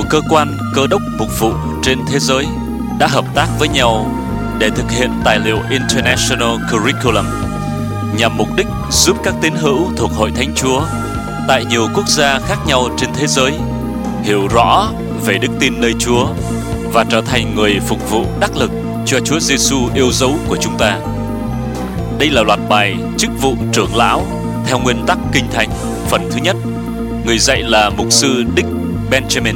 cơ quan cơ đốc mục vụ trên thế giới đã hợp tác với nhau để thực hiện tài liệu International Curriculum nhằm mục đích giúp các tín hữu thuộc Hội Thánh Chúa tại nhiều quốc gia khác nhau trên thế giới hiểu rõ về đức tin nơi Chúa và trở thành người phục vụ đắc lực cho Chúa Giêsu yêu dấu của chúng ta. Đây là loạt bài chức vụ trưởng lão theo nguyên tắc Kinh Thánh phần thứ nhất. Người dạy là mục sư Dick Benjamin.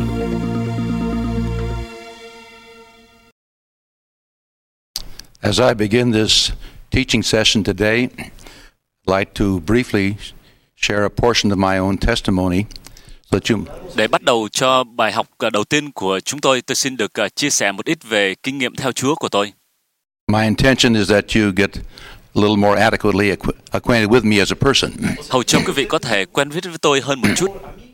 As I begin this teaching session today, I'd like to briefly share a portion of my own testimony so that you... Để bắt đầu cho bài học đầu tiên của chúng tôi xin được chia sẻ một ít về kinh nghiệm theo Chúa của tôi. My intention is that you get a little more adequately acquainted with me as a person. Hầu cho quý vị có thể quen biết với tôi hơn một chút.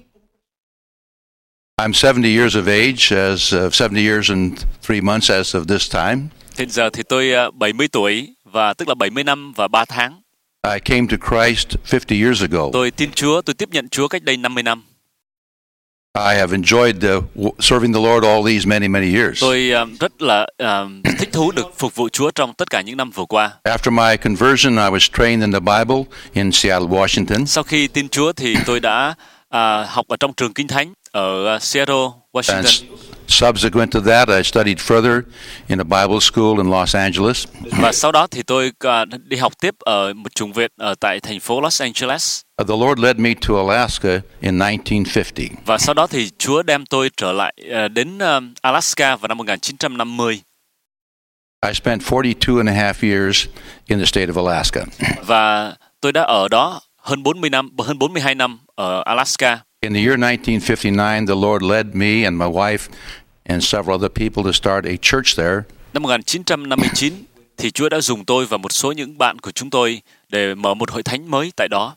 I'm 70 years of age, as 70 years and 3 months as of this time. Hiện giờ thì tôi 70 tuổi, và tức là 70 năm và 3 tháng. I came to Christ 50 years ago. Tôi tin Chúa, tôi tiếp nhận Chúa cách đây 50 năm. I have enjoyed serving the Lord all these many years. Tôi rất là thích thú được phục vụ Chúa trong tất cả những năm vừa qua. After my conversion, I was trained in the Bible in Seattle, Washington. Sau khi tin Chúa thì tôi đã học ở trong trường Kinh Thánh ở Seattle, Washington. And subsequent to that, I studied further in a Bible school in Los Angeles. Và sau đó thì tôi đi học tiếp ở một chủng viện ở tại thành phố Los Angeles. The Lord led me to Alaska in 1950. Và sau đó thì Chúa đem tôi trở lại đến Alaska vào năm 1950. I spent 42 and a half years in the state of Alaska. Và tôi đã ở đó hơn 42 năm ở Alaska. In the year 1959, the Lord led me and my wife and several other people to start a church there. Năm 1959 thì Chúa đã dùng tôi và một số những bạn của chúng tôi để mở một hội thánh mới tại đó.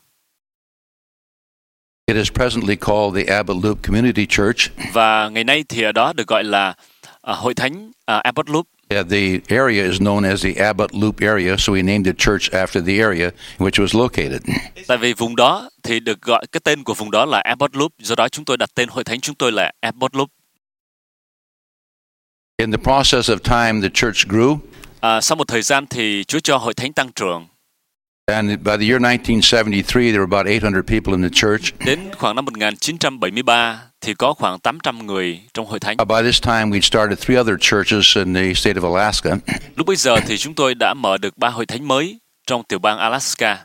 It is presently called the Abbott Loop Community Church. Và ngày nay thì ở đó được gọi là hội thánh Abbott Loop. The area is known as the Abbott Loop area, so we named the church after the area in which it was located. Tại vì vùng đó thì được gọi, cái tên của vùng đó là Abbott Loop, do đó chúng tôi đặt tên hội thánh chúng tôi là Abbott Loop. In the process of time, the church grew. Sau một thời gian thì Chúa cho hội thánh tăng trưởng. And by the year 1973, there were about 800 people in the church. Đến khoảng năm 1973 thì có khoảng 800 người trong hội thánh. By this time, we'd started 3 other churches in the state of Alaska. Lúc bây giờ thì chúng tôi đã mở được 3 hội thánh mới trong tiểu bang Alaska.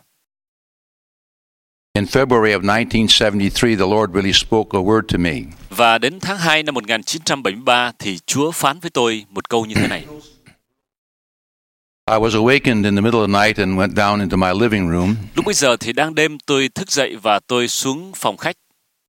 In February of 1973, the Lord really spoke a word to me. Và đến tháng 2 năm 1973 thì Chúa phán với tôi một câu như thế này. I was awakened in the middle of the night and went down into my living room. Lúc bây giờ thì đang đêm, tôi thức dậy và tôi xuống phòng khách.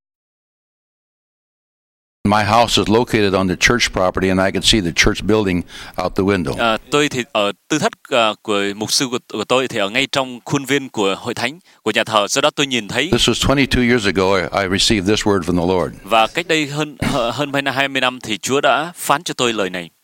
My house is located on the church property and I could see the church building out the window. Tôi thì ở tư thất của mục sư của tôi thì ở ngay trong khuôn viên của hội thánh, của nhà thờ, do đó tôi nhìn thấy. This was 22 years ago I received this word from the Lord. Và cách đây hơn 20 năm thì Chúa đã phán cho tôi lời này.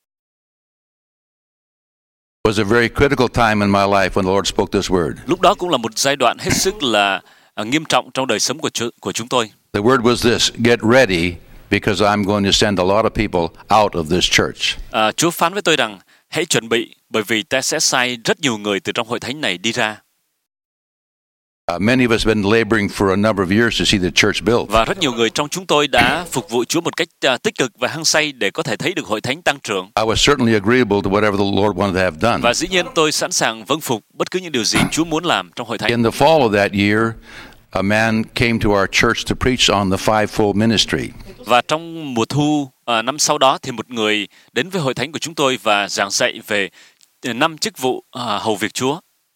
It was a very critical time in my life when the Lord spoke this word. Lúc đó cũng là một giai đoạn hết sức là nghiêm trọng trong đời sống của chúng tôi. The word was this: get ready because I'm going to send a lot of people out of this church. Chúa phán với tôi rằng hãy chuẩn bị, bởi vì ta sẽ sai rất nhiều người từ trong hội thánh này đi ra. Many of us have been laboring for a number of years to see the church built. Và rất nhiều người trong chúng tôi đã phục vụ Chúa một cách tích cực và hăng say để có thể thấy được hội thánh tăng trưởng. I was certainly agreeable to whatever the Lord wanted to have done. Và dĩ nhiên tôi sẵn sàng vâng phục bất cứ những điều gì Chúa muốn làm trong hội thánh. In the fall of that year, a man came to our church to preach on the fivefold ministry. Và trong mùa thu năm sau đó thì một người đến với hội thánh của chúng tôi và giảng dạy về 5 chức vụ hầu việc Chúa.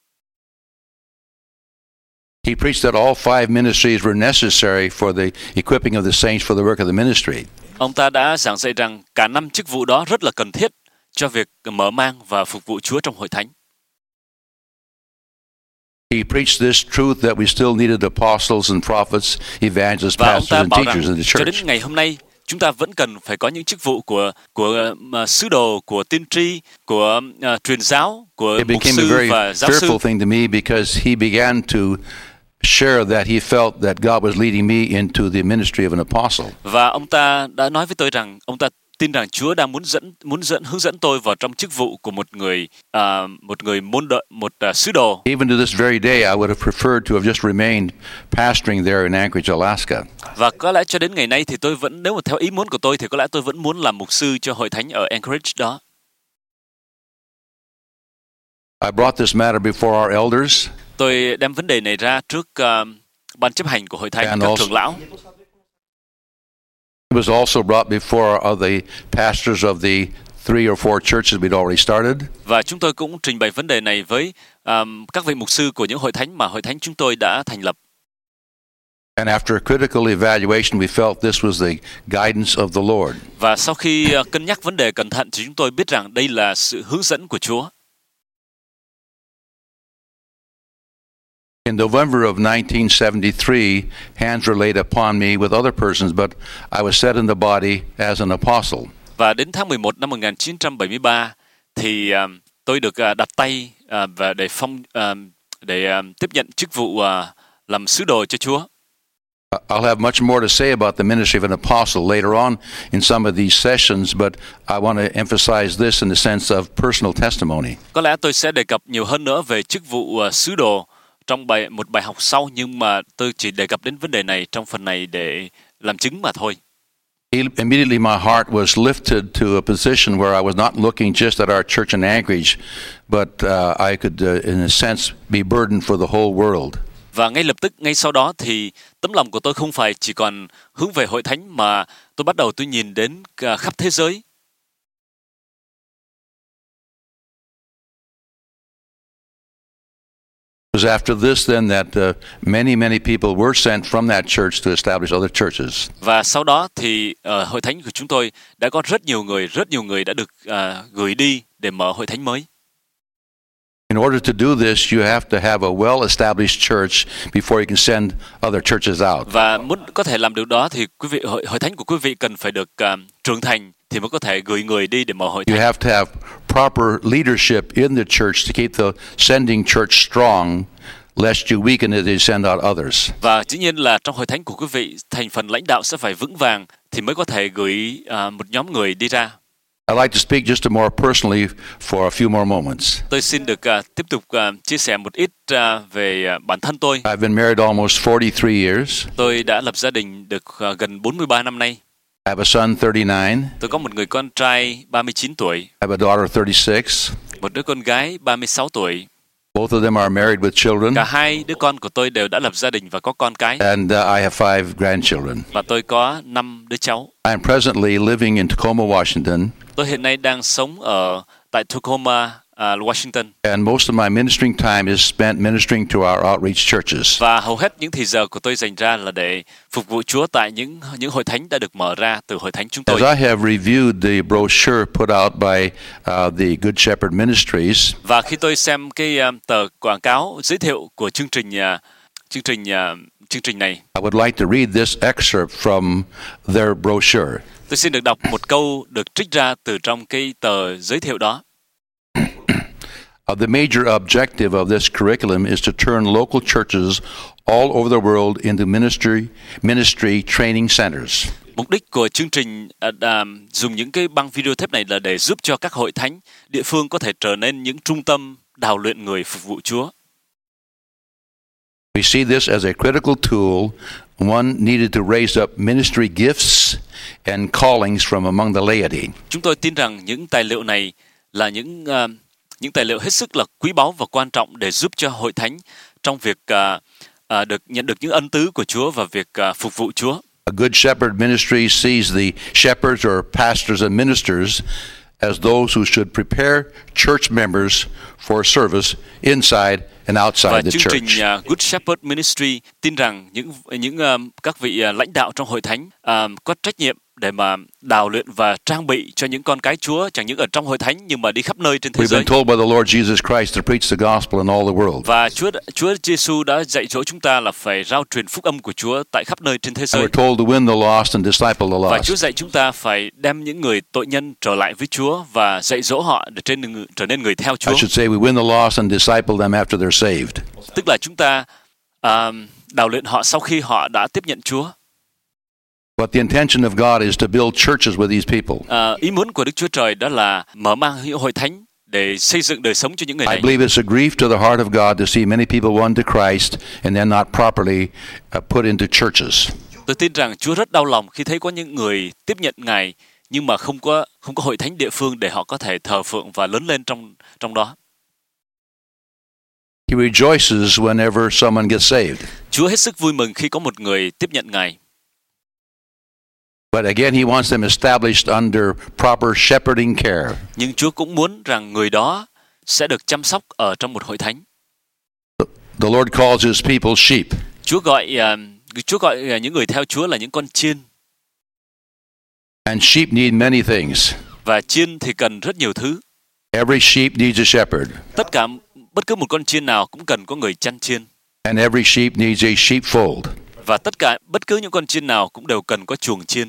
He preached that all 5 ministries were necessary for the equipping of the saints for the work of the ministry. Ông ta đã giảng dạy rằng cả 5 chức vụ đó rất là cần thiết cho việc mở mang và phục vụ Chúa trong hội thánh. He preached this truth that we still needed apostles and prophets, evangelists, pastors and teachers in the cho đến church. ngày hôm nay chúng ta vẫn cần phải có những chức vụ của sứ đồ, của tiên tri, của truyền giáo, của It mục became a sư very và giáo sư. fearful thing to me because he began to share that he felt that God was leading me into the ministry of an apostle. Và ông ta đã nói với tôi rằng ông ta tin rằng Chúa đang hướng dẫn tôi vào trong chức vụ của một người sứ đồ. Even to this very day, I would have preferred to have just remained pastoring there in Anchorage, Alaska. Và có lẽ cho đến ngày nay thì tôi vẫn, nếu mà theo ý muốn của tôi thì có lẽ tôi vẫn muốn làm mục sư cho hội thánh ở Anchorage đó. I brought this matter before our elders. Tôi đem vấn đề này ra trước ban chấp hành của hội thánh, các trưởng lão. It was also brought before the pastors of the 3 or 4 churches we'd already started. Và chúng tôi cũng trình bày vấn đề này với các vị mục sư của những hội thánh mà hội thánh chúng tôi đã thành lập. And after a critical evaluation, we felt this was the guidance of the Lord. Và sau khi cân nhắc vấn đề cẩn thận thì chúng tôi biết rằng đây là sự hướng dẫn của Chúa. In November of 1973, hands were laid upon me with other persons, but I was set in the body as an apostle. Và đến tháng 11 năm 1973 thì tôi được đặt tay và để tiếp nhận chức vụ làm sứ đồ cho Chúa. I'll have much more to say about the ministry of an apostle later on in some of these sessions, but I want to emphasize this in the sense of personal testimony. Có lẽ tôi sẽ đề cập nhiều hơn nữa về chức vụ sứ đồ trong một bài học sau, nhưng mà tôi chỉ đề cập đến vấn đề này trong phần này để làm chứng mà thôi. Immediately my heart was lifted to a position where I was not looking just at our church in Anchorage, but I could, in a sense, be burdened for the whole world. Và ngay lập tức, ngay sau đó thì tấm lòng của tôi không phải chỉ còn hướng về hội thánh mà tôi bắt đầu tôi nhìn đến khắp thế giới. It was after this then that many people were sent from that church to establish other churches. Và sau đó thì hội thánh của chúng tôi đã có rất nhiều người đã được gửi đi để mở hội thánh mới. In order to do this, you have to have a well-established church before you can send other churches out. Và muốn có thể làm được đó thì quý vị hội thánh của quý vị cần phải được trưởng thành thì mới có thể gửi người đi để mở hội thánh. You have to have proper leadership in the church to keep the sending church strong, lest you weaken it as you send out others. Và dĩ nhiên là trong hội thánh của quý vị, thành phần lãnh đạo sẽ phải vững vàng thì mới có thể gửi một nhóm người đi ra. I'd like to speak just more personally for a few more moments. Tôi xin được tiếp tục chia sẻ một ít về bản thân tôi. I've been married almost 43 years. Tôi đã lập gia đình được gần 43 năm nay. I have a son 39. Tôi có một người con trai 39 tuổi. I have a daughter 36. Một đứa con gái 36 tuổi. Both of them are married with children. Cả hai đứa con của tôi đều đã lập gia đình và có con cái. And I have 5 grandchildren. Và tôi có 5 đứa cháu. I am presently living in Tacoma, Washington. Tôi hiện nay đang sống tại Tacoma, Washington. And most of my ministering time is spent ministering to our outreach churches. Và hầu hết những thời giờ của tôi dành ra là để phục vụ Chúa tại những hội thánh đã được mở ra từ hội thánh chúng tôi. As I have reviewed the brochure put out by the Good Shepherd Ministries, Và khi tôi xem cái tờ quảng cáo giới thiệu của chương trình này, I would like to read this excerpt from their brochure. tôi xin được đọc một câu được trích ra từ trong cái tờ giới thiệu đó. The major objective of this curriculum is to turn local churches all over the world into ministry training centers. Mục đích của chương trình dùng những cái băng video tape này là để giúp cho các hội thánh địa phương có thể trở nên những trung tâm đào luyện người phục vụ Chúa. We see this as a critical tool, one needed to raise up ministry gifts and callings from among the laity. Chúng tôi tin rằng những tài liệu này là những tài liệu hết sức là quý báu và quan trọng để giúp cho hội thánh trong việc nhận được những ân tứ của Chúa và việc phục vụ Chúa. A Good Shepherd ministry sees the shepherds or pastors and ministers as those who should prepare church members for service inside and outside Và the chương trình church. Good Shepherd Ministry tin rằng những các vị lãnh đạo trong hội thánh có trách nhiệm để mà đào luyện và trang bị cho những con cái Chúa chẳng những ở trong hội thánh nhưng mà đi khắp nơi trên thế We've giới. been told by the Lord Jesus Christ to preach the gospel in all the world. Và Chúa Giêsu đã dạy dỗ chúng ta là phải rao truyền phúc âm của Chúa tại khắp nơi trên thế And giới. we're told to win the lost and disciple the Và Chúa lost. dạy chúng ta phải đem những người tội nhân trở lại với Chúa và dạy dỗ họ để trở nên người theo I Chúa. should say we win the lost and disciple them after they're saved. Tức là chúng ta đào luyện họ sau khi họ đã tiếp nhận Chúa. But the intention of God is to build churches with these people. Ý muốn của Đức Chúa Trời đó là mở mang hội thánh để xây dựng đời sống cho những người I này. believe it's a grief to the heart of God to see many people won to Christ and then not properly put into churches. Tôi tin rằng Chúa rất đau lòng khi thấy có những người tiếp nhận Ngài nhưng mà không có hội thánh địa phương để họ có thể thờ phượng và lớn lên trong đó. He rejoices whenever someone gets saved. Chúa hết sức vui mừng khi có một người tiếp nhận Ngài. But again, he wants them established under proper shepherding care. Nhưng Chúa cũng muốn rằng người đó sẽ được chăm sóc ở trong một hội thánh. The Lord calls his people sheep. Chúa gọi những người theo Chúa là những con chiên. And sheep need many things. Và chiên thì cần rất nhiều thứ. Every sheep needs a shepherd. Bất cứ một con chiên nào cũng cần có người chăn chiên. And every sheep needs a sheepfold. Và bất cứ những con chiên nào cũng đều cần có chuồng chiên.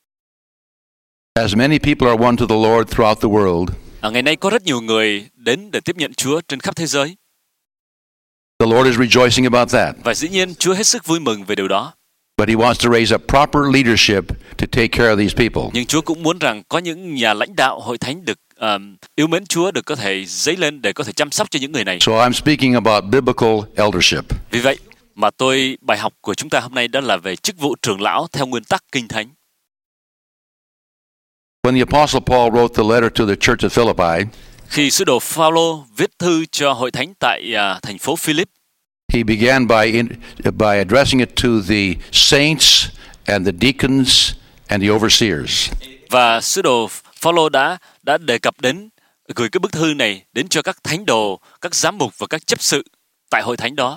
As many people are won to the Lord throughout the world, Ngày nay có rất nhiều người đến để tiếp nhận Chúa trên khắp thế giới. the Lord is rejoicing about that. Và dĩ nhiên Chúa hết sức vui mừng về điều đó. But he wants to raise up proper leadership to take care of these people. Nhưng Chúa cũng muốn rằng có những nhà lãnh đạo hội thánh được yêu mến Chúa, được có thể dấy lên để có thể chăm sóc cho những người này. So I'm speaking about biblical eldership. Vì vậy mà bài học của chúng ta hôm nay đó là về chức vụ trưởng lão theo nguyên tắc Kinh Thánh. When the Apostle Paul wrote the letter to the church of Philippi, Khi sứ đồ Phaolô viết thư cho hội thánh tại thành phố Philip, he began by addressing it to the saints and the deacons and the overseers. và sứ đồ Phaolô đã đề cập đến gửi cái bức thư này đến cho các thánh đồ, các giám mục và các chấp sự tại hội thánh đó.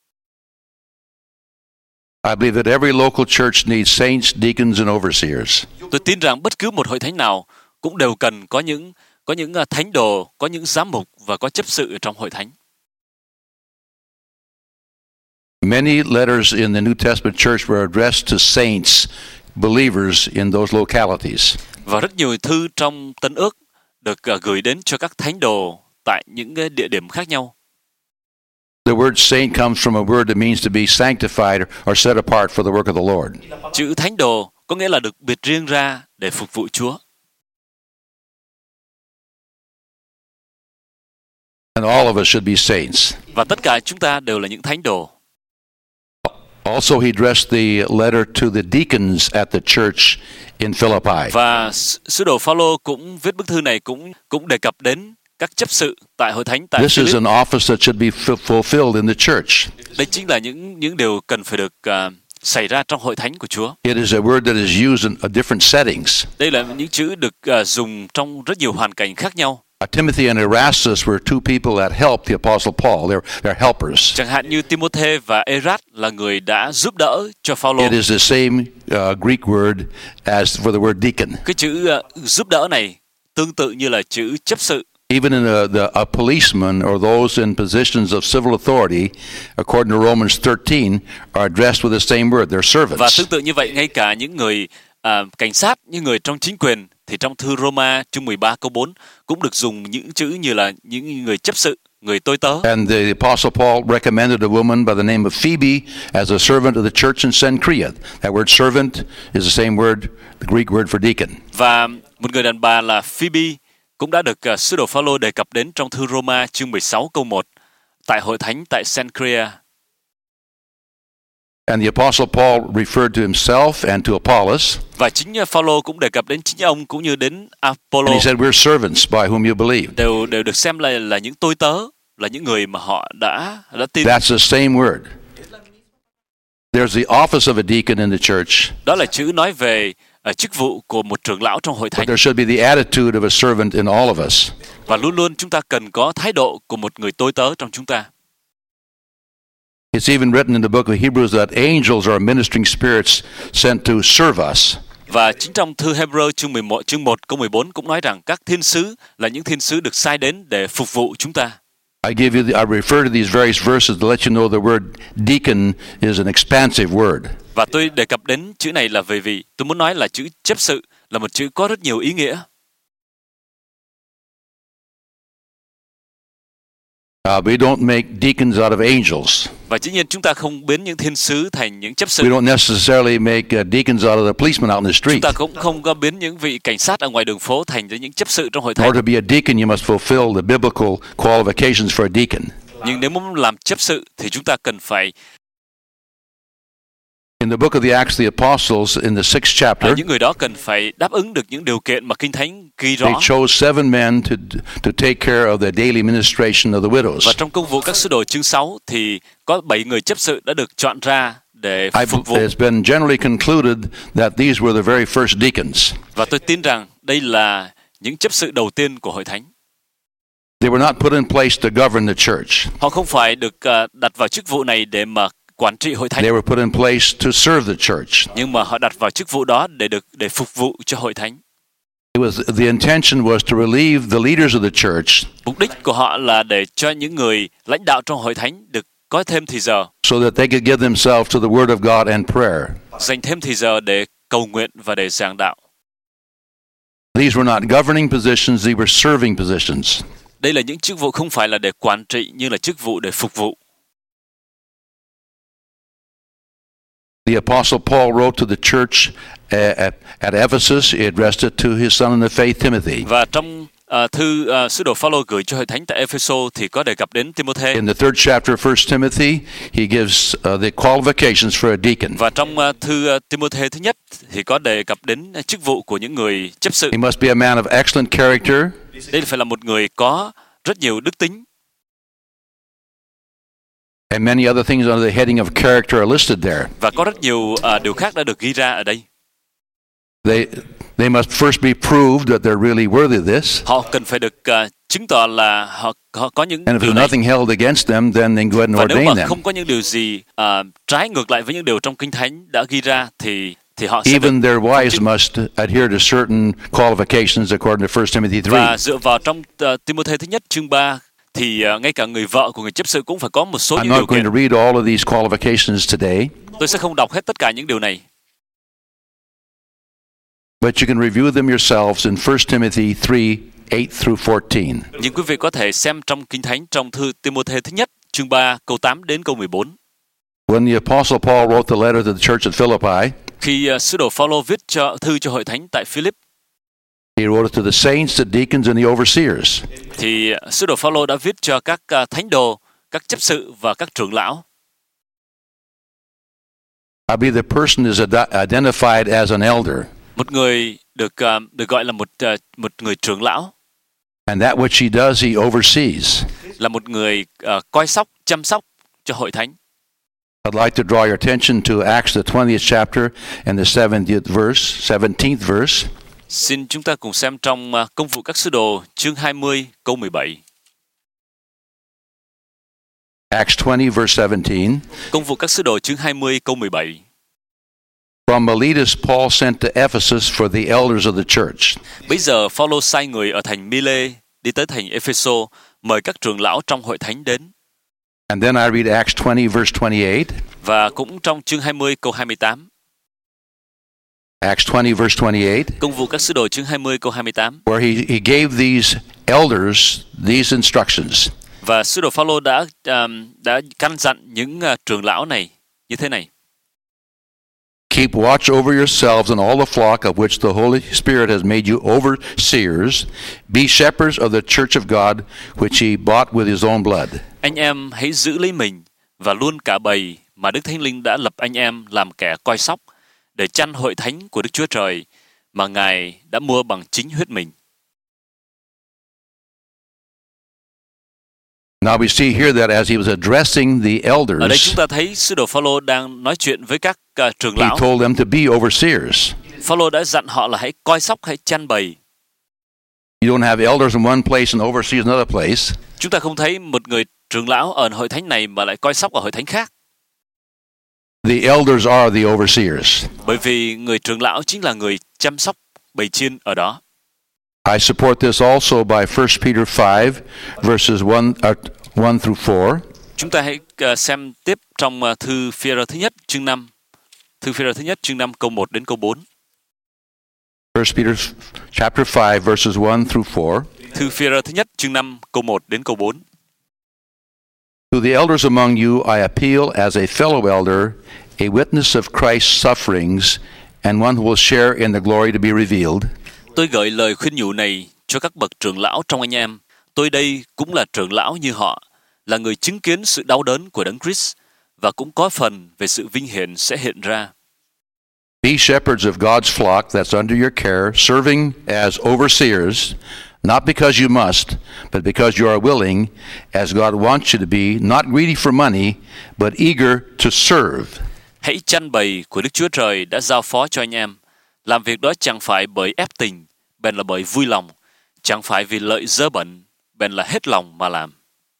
I believe that every local church needs saints, deacons, and overseers. Tôi tin rằng bất cứ một hội thánh nào cũng đều cần có những thánh đồ, có những giám mục và có chấp sự ở trong hội thánh. Many letters in the New Testament church were addressed to saints, believers in those localities. Và rất nhiều thư trong Tân Ước được gửi đến cho các thánh đồ tại những địa điểm khác nhau. The word saint comes from a word that means to be sanctified or set apart for the work of the Lord. Chữ thánh đồ có nghĩa là được biệt riêng ra để phục vụ Chúa. And all of us should be saints. Và tất cả chúng ta đều là những thánh đồ. Also, he addressed the letter to the deacons at the church in Philippi. Và sứ đồ Phaolô cũng viết bức thư này cũng đề cập đến các chấp sự tại hội thánh tại This is Philip. an office that should be fulfilled in the church. Đây chính là những điều cần phải được xảy ra trong hội thánh của Chúa. It is a word that is used in different settings. Đây là những chữ được dùng trong rất nhiều hoàn cảnh khác nhau. Timothy and Erastus were two people that helped the Apostle Paul. They're helpers. Chẳng hạn như Timôthê và Erat là người đã giúp đỡ cho Phaolô. It is the same Greek word as for the word deacon. Cái chữ giúp đỡ này tương tự như là chữ chấp sự. Even in a policeman or those in positions of civil authority, according to Romans 13, are addressed with the same word. They're servants. Và tương tự như vậy, ngay cả những người cảnh sát, những người trong chính quyền, thì trong thư Roma chương 13 câu 4 cũng được dùng những chữ như là những người chấp sự, người tôi tớ. And the Apostle Paul recommended a woman by the name of Phoebe as a servant of the church in Cenchrea. That word servant is the same word, the Greek word for deacon. Và một người đàn bà là Phoebe cũng đã được sứ đồ Phaolô đề cập đến trong thư Roma chương 16 câu 1 tại hội thánh tại Cenchrea. And the Apostle Paul referred to himself and to Apollos. Và chính Phaolô cũng đề cập đến chính ông cũng như đến Apollo. And he said, we're servants by whom you believe. Đều được xem là những tôi tớ, là những người mà họ đã tin. That's the same word. There's the office of a deacon in the church. Đó là chữ nói về chức vụ của một trưởng lão trong hội But thánh. there should be the attitude of a servant in all of us. Và luôn luôn chúng ta cần có thái độ của một người tôi tớ trong chúng ta. It's even written in the book of Hebrews that angels are ministering spirits sent to serve us. Và chính trong thư Hebrew chương 1 câu 14 cũng nói rằng các thiên sứ là những thiên sứ được sai đến để phục vụ chúng ta. I refer to these various verses to let you know the word deacon is an expansive word. Và tôi đề cập đến chữ này là vì tôi muốn nói là chữ chấp sự là một chữ có rất nhiều ý nghĩa. We don't make deacons out of angels. Và dĩ nhiên chúng ta không biến những thiên sứ thành những chấp sự. We don't necessarily make deacons out of the policemen out in the street. Chúng ta cũng không có biến những vị cảnh sát ở ngoài đường phố thành những chấp sự trong hội In thánh. order to be a deacon, you must fulfill the biblical qualifications for a deacon. Nhưng nếu muốn làm chấp sự thì chúng ta cần phải. In the book of the Acts of the Apostles, in the 6th chapter, Những người đó cần phải đáp ứng được những điều kiện mà Kinh Thánh ghi they rõ. chose 7 men to take care of the daily ministration of the Và widows. trong công vụ các sứ đồ chương 6 thì có 7 người chấp sự đã được chọn ra để phục vụ. It's been generally concluded that these were the very first deacons. Và tôi tin rằng đây là những chấp sự đầu tiên của hội thánh. They were not put in place to govern the church. Họ không phải được đặt vào chức vụ này để mà quản trị hội thánh. They were put in place to serve the church. Nhưng mà họ đặt vào chức vụ đó để phục vụ cho hội thánh. The intention was to relieve the leaders of the church, Mục đích của họ là để cho những người lãnh đạo trong hội thánh được có thêm thì giờ, so that they could give themselves to the Word of God and prayer. dành thêm thì giờ để cầu nguyện và để giảng đạo. These were not governing positions, these were serving positions. Đây là những chức vụ không phải là để quản trị, nhưng là chức vụ để phục vụ. The Apostle Paul wrote to the church at Ephesus. He addressed it to his son in the faith, Timothy. Và trong thư sứ đồ Phaolô gửi cho hội thánh tại Epheso thì có đề cập đến Timôthê. In the 3rd chapter of 1 Timothy, he gives the qualifications for a deacon. Và trong thư Timôthê thứ nhất thì có đề cập đến chức vụ của những người chấp sự. He must be a man of excellent character. Đây phải là một người có rất nhiều đức tính. And many other things under the heading of character are listed there. Và có rất nhiều điều khác đã được ghi ra ở đây. They must first be proved that they're really worthy of this. Họ cần phải được chứng tỏ là họ có những And if điều there's này. nothing held against them, then they can go ahead and Và nếu ordain mà them. không có những điều gì trái ngược lại với những điều trong Kinh Thánh đã ghi ra thì họ sẽ được. Even their wives must adhere to certain qualifications according to 1 Timothy 3. Và dựa vào trong Timôthê thứ nhất chương 3 thì ngay cả người vợ của người chấp sự cũng phải có một số I'm những điều not going kiện. to read all of these qualifications today, Tôi sẽ không đọc hết tất cả những điều này. but you can review them yourselves in 1 Timothy 3:8 through 14. Nhưng quý vị có thể xem trong Kinh Thánh trong thư Timôthê thứ nhất chương 3 câu 8 đến câu 14. When the Apostle Paul wrote the letter to the church at Philippi, Khi sứ đồ Phaolô viết thư cho hội thánh tại Philip, he wrote it to the saints, the deacons, and the overseers. thì sứ đồ Phaolô đã viết cho các thánh đồ, các chấp sự và các trưởng lão. I believe the person is identified as an elder, Một người được gọi là một người trưởng lão, and that which he does, he oversees. là một người coi sóc, chăm sóc cho hội thánh. I'd like to draw your attention to Acts the 20th chapter and the 17th verse. Xin chúng ta cùng xem trong Công vụ các sứ đồ chương 20 câu 17. Acts 20 verse 17. Công vụ các sứ đồ chương 20 câu 17. From Miletus, Paul sent to Ephesus for the elders of the church. Bây giờ Phaolô sai người ở thành Mile đi tới thành Epheso mời các trưởng lão trong hội thánh đến. And then I read Acts 20 verse 28. Và cũng trong chương 20 câu 28. Acts 20 verse 28. Công vụ các sứ đồ chương 20 câu 28. Where he gave these elders these instructions. Và sứ đồ Phaolô đã căn dặn những trưởng lão này như thế này. Keep watch over yourselves and all the flock of which the Holy Spirit has made you overseers. Be shepherds of the church of God, which he bought with his own blood. Anh em hãy giữ lấy mình và luôn cả bầy mà Đức Thánh Linh đã lập anh em làm kẻ coi sóc để chăn hội thánh của Đức Chúa Trời mà Ngài đã mua bằng chính huyết mình. Now we see here that as he was addressing the Ở đây elders, chúng ta thấy sứ đồ Phaolô đang nói chuyện với các trưởng he lão. told them to be overseers. Phaolô đã dặn họ là hãy coi sóc, hãy chăn bầy. You don't have elders in one place and overseers in another place. Chúng ta không thấy một người trưởng lão ở hội thánh này mà lại coi sóc ở hội thánh khác. The elders are the overseers. Bởi vì người trưởng lão chính là người chăm sóc bầy chiên ở đó. I support this also by 1 Peter 5 verses 1 through 4. Chúng ta hãy xem tiếp trong thư Phi-e-rơ thứ nhất chương 5. Thư Phi-e-rơ thứ nhất chương 5 câu 1 đến câu 4. 1 Peter chapter 5 verses 1 through 4. Thư Phi-e-rơ thứ nhất chương 5 câu 1 đến câu 4. To the elders among you, I appeal as a fellow elder, a witness of Christ's sufferings, and one who will share in the glory to be revealed. Tôi gợi lời khuyên nhủ này cho các bậc trưởng lão trong anh em. Tôi đây cũng là trưởng lão như họ, là người chứng kiến sự đau đớn của Đấng Christ và cũng có phần về sự vinh hiển sẽ hiện ra. Be shepherds of God's flock that's under your care, serving as overseers, not because you must, but because you are willing, as God wants you to be, not greedy for money, but eager to serve. Hãy chăn bầy của Đức Chúa Trời đã giao phó cho anh em. Làm việc đó chẳng phải bởi ép tình, bèn là bởi vui lòng, chẳng phải vì lợi dơ bẩn, bèn là hết lòng mà làm.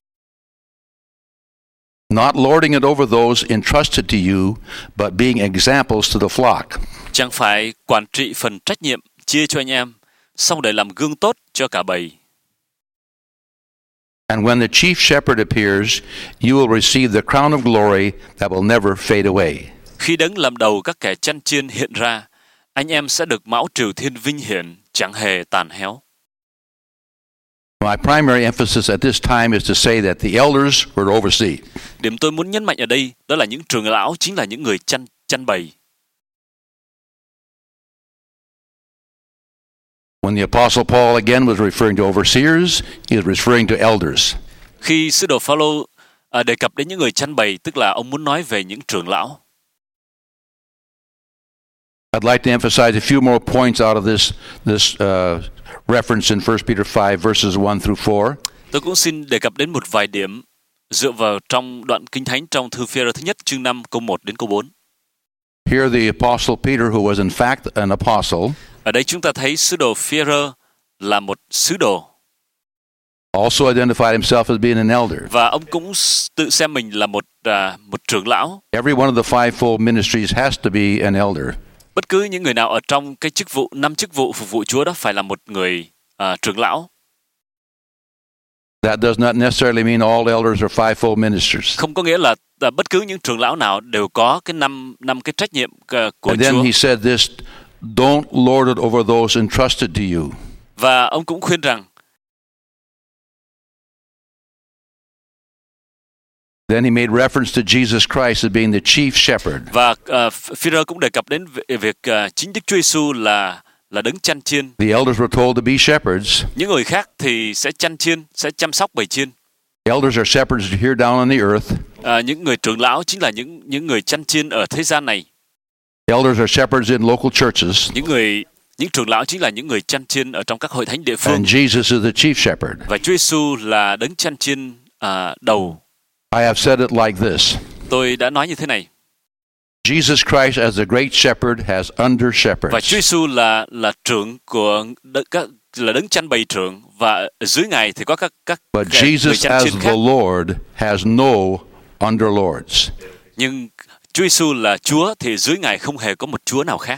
Not lording it over those entrusted to you, but being examples to the flock. Chẳng phải quản trị phần trách nhiệm chia cho anh em, song để làm gương tốt cho cả bầy. And when the chief shepherd appears, you will receive the crown of glory that will never fade away. Khi Đấng làm đầu các kẻ chăn chiên hiện ra, anh em sẽ được mão triều thiên vinh hiển, chẳng hề tàn héo. My primary emphasis at this time is to say that the elders were to oversee. Điểm tôi muốn nhấn mạnh ở đây đó là những trưởng lão chính là những người chăn bầy. When the Apostle Paul again was referring to overseers, he was referring to elders. Khi sứ đồ Phaolô đề cập đến những người chăn bầy, tức là ông muốn nói về những trưởng lão. I'd like to emphasize a few more points out of this reference in 1 Peter 5 verses 1 through 4. Tôi cũng xin đề cập đến một vài điểm dựa vào trong đoạn Kinh Thánh trong thư Phi-e-rơ thứ nhất chương 5 câu 1 đến câu 4. Here the Apostle Peter, who was in fact an apostle, ở đây chúng ta thấy sứ đồ Phi-e-rơ là một sứ đồ. Also identified himself as being an elder. Và ông cũng tự xem mình là một trưởng lão. Every one of the fivefold ministries has to be an elder. Bất cứ những người nào ở trong cái chức vụ 5 chức vụ phục vụ Chúa đó phải là một người trưởng lão. That does not necessarily mean all elders are fivefold ministers. Không có nghĩa là bất cứ những trưởng lão nào đều có cái năm cái trách nhiệm của And then Chúa. he said this, don't lord it over those entrusted to you. Và ông cũng khuyên rằng Then he made reference to Jesus Christ as being the chief shepherd. và Phi-e-rơ cũng đề cập đến việc chính Đức Chúa Giêsu là đấng chăn chiên. The elders were told to be shepherds. Những người khác thì sẽ chăn chiên, sẽ chăm sóc bầy chiên. Elders are shepherds here down on the earth. Những người trưởng lão chính là những người chăn chiên ở thế gian này. Elders are shepherds in local churches. Những trưởng lão chính là những người chăn chiên ở trong các hội thánh địa phương. And Jesus is the chief shepherd. Và Chúa Giêsu là đấng chăn chiên đầu. I have said it like this. Tôi đã nói như thế này. Jesus Christ as the great shepherd has under shepherds. Và Chúa Giêsu là trưởng của là đấng chăn bầy trưởng, và dưới ngài thì có các But người Jesus chăn as chiên the khác. Lord has no underlords. Nhưng Chúa Giêsu là Chúa thì dưới ngài không hề có một Chúa nào khác.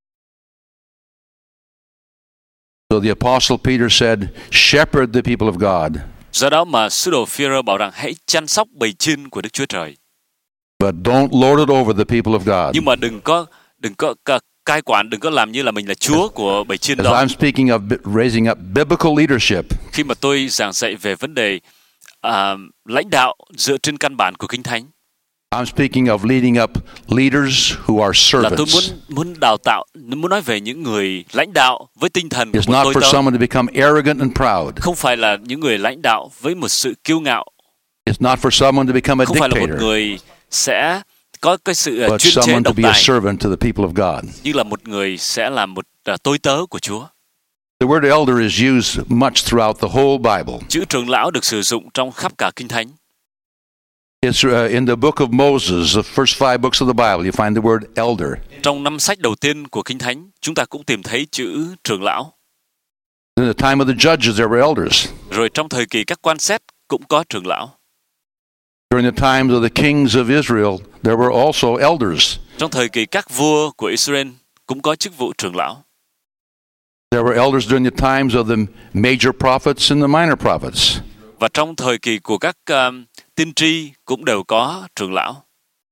So the Apostle Peter said, shepherd the people of God. Do đó mà sứ đồ Phi-e-rơ bảo rằng hãy chăm sóc bầy chiên của Đức Chúa Trời. But don't lord it over the people of God. Nhưng mà đừng có cai quản, đừng có làm như là mình là Chúa của bầy chiên As đó. I'm speaking of raising up biblical leadership, Khi mà tôi giảng dạy về vấn đề lãnh đạo dựa trên căn bản của Kinh Thánh, I'm speaking of leading up leaders who are là tôi servants. muốn đào tạo, muốn nói về những người lãnh đạo với tinh thần của It's một not tôi for tớ. someone to become arrogant and proud. Không phải là những người lãnh đạo với một sự kiêu ngạo. It's not for someone to become a Không phải là một dictator, người sẽ có cái sự but chuyên chế someone to độc be a tài, servant to the people of God. nhưng là một người sẽ là một tôi tớ của Chúa. The word elder is used much throughout the whole Bible. Chữ trưởng lão được sử dụng trong khắp cả Kinh Thánh. It's in the book of Moses, the first 5 books of the Bible, you find the word elder. Trong 5 sách đầu tiên của Kinh Thánh, chúng ta cũng tìm thấy chữ trưởng lão. In the time of the judges, there were elders. Rồi trong thời kỳ các quan xét cũng có trưởng lão. During the times of the kings of Israel, there were also elders. Trong thời kỳ các vua của Israel cũng có chức vụ trưởng lão. There were elders during the times of the major prophets and the minor prophets. Và trong thời kỳ của các tiên tri cũng đều có trưởng lão.